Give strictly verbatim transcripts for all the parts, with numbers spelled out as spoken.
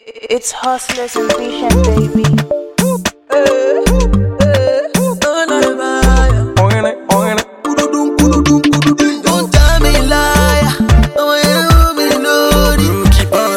It's Hustlers and Vision, baby. Don't tell me lie. Oh, you me know it. Keep on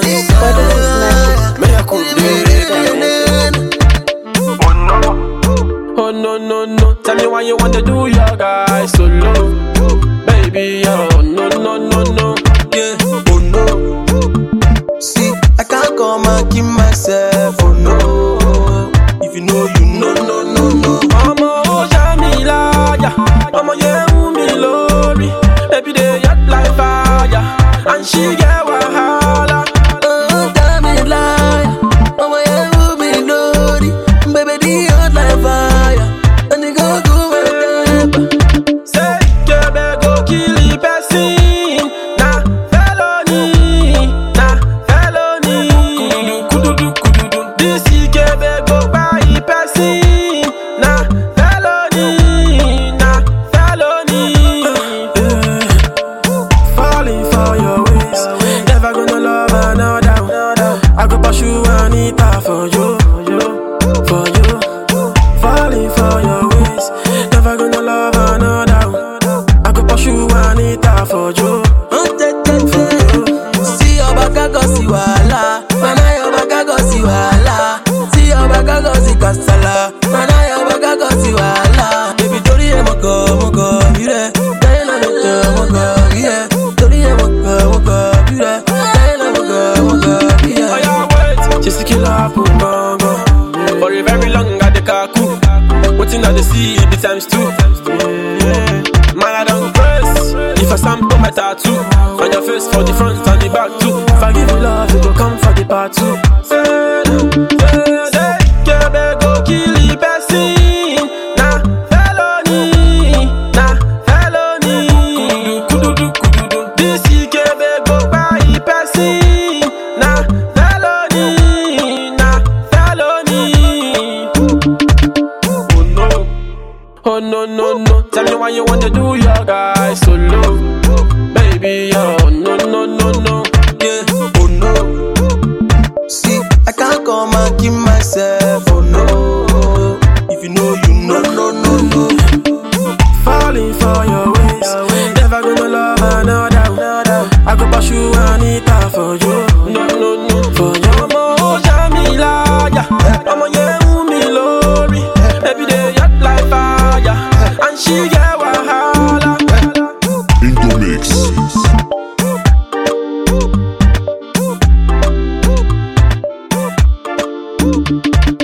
Oh no, no, no. Tell me why you want to do your guy solo, baby. Oh no, no, no, no. Yeah. Oh no. See, I can't come and keep myself. Oh no. If you know, you know, no, no, no. Mama, oh Jamila, yeah. Mama, yeah, me lori. Baby, they hot like fire, and she get wahala. Oh, tell me lie. Oh, yeah, me know it. Baby, they hot like fire, and they go go with Say, Kebe go kill the person. Nah, felony. Nah, felony. Kududu, kududu. This Kebe go buy the person. Nah, felony. Nah, felony. Falling for your ways. Never gonna love another. I go pursue Anita for you. For you. Falling for your ways. Never gonna love another. I go pursue Anita for you. See your back, I go see wala. Man, I your back, I go see wala. See your back, I go see kasala. Man, I your back, I go see wala. Baby, tori e moko, moko, ire. Diana no te moko, ire. Tori e moko, moko, ire. Diana moko, moko, ire. Oh yeah, wait. Just to kill her, put bongo. For a very long, got the kaku. Waiting on the sea, the times two. Man, I don't press. If I sample my tattoo on your face for the front and the back too. If I give you love, you go come for the part two. Say, say, say, Kebe go kill the person. Nah, felony. Nah, felony. Kududu, kududu. This Kebe go buy the person. Nah, felony. Nah, felony. Oh no. Oh no, no, no. Tell me why you want to do your guy solo, baby. Oh no, no, no, no. Yeah. Oh no. See, I can't come and keep myself. Oh no. If you know, you know, no, no, no. Falling for your ways. Never gonna love another. I go pursue Anita for you. No, no, no. For you. Mama, oh Jamila, yeah. Mama, yeah, me lori. Baby, they hot like fire, and she get wahala. Into mix.